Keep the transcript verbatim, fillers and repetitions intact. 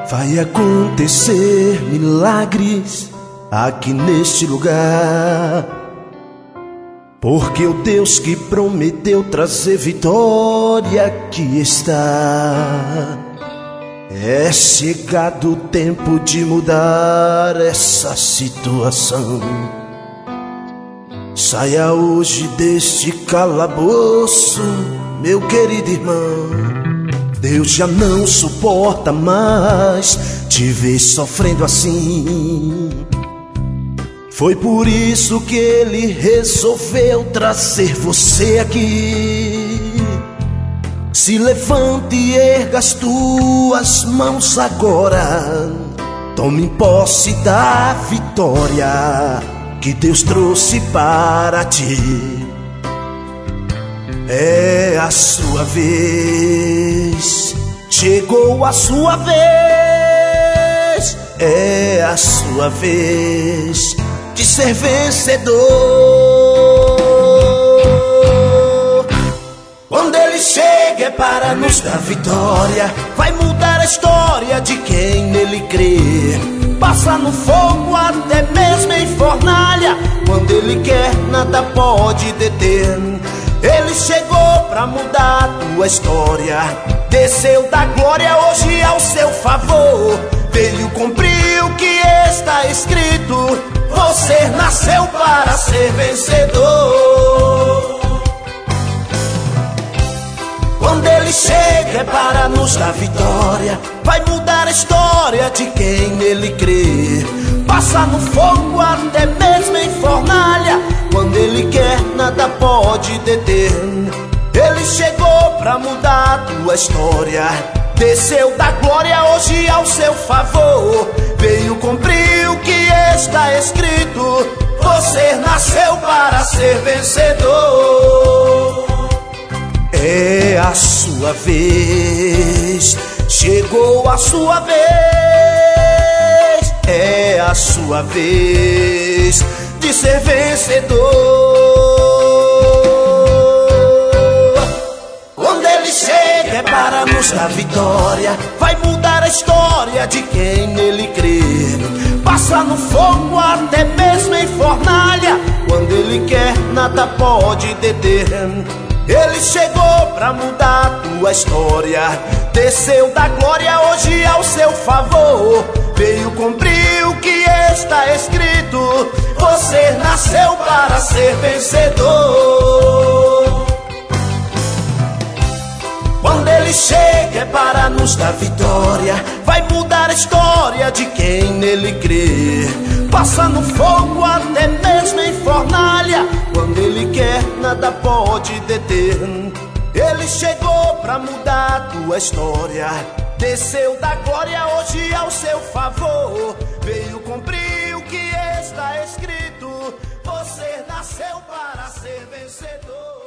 Vai acontecer milagres aqui neste lugar, porque o Deus que prometeu trazer vitória aqui está. É chegado o tempo de mudar essa situação. Saia hoje deste calabouço, meu querido irmão. Deus já não suporta mais te ver sofrendo assim. Foi por isso que Ele resolveu trazer você aqui. Se levante e erga as tuas mãos agora. Tome posse da vitória que Deus trouxe para ti. É a sua vez, chegou a sua vez. É a sua vez de ser vencedor. Quando Ele chega é para nos dar vitória. Vai mudar a história de quem nele crê. Passa no fogo, até mesmo em fornalha. Quando Ele quer, nada pode deter. Ele chegou pra mudar tua história. Desceu da glória hoje ao seu favor. Veio cumprir o que está escrito. Você nasceu para ser vencedor. Quando Ele chega é para nos dar vitória. Vai mudar a história de quem nele crê. Passa no fogo, até mesmo em fornalha. Quando Ele quer, nada pode deter. Ele chegou pra mudar tua história. Desceu da glória hoje ao seu favor. Veio cumprir o que está escrito. Você nasceu para ser vencedor. É a sua vez, chegou a sua vez. É a sua vez de ser vencedor. Quando Ele chega é para nos dar vitória. Vai mudar a história de quem nele crê. Passa no fogo, até mesmo em fornalha. Quando Ele quer, nada pode deter. Ele chegou pra mudar tua história. Desceu da glória hoje ao seu favor. Veio cumprir o que está escrito. Você nasceu para ser vencedor. Quando Ele chega é para nos dar vitória. Vai mudar a história de quem nele crê. Passa no fogo, até mesmo em fornalha. Quando Ele quer, nada pode deter. Ele chegou pra mudar tua história. Desceu da glória hoje ao seu favor. Veio cumprir o que está escrito. Você nasceu para ser vencedor.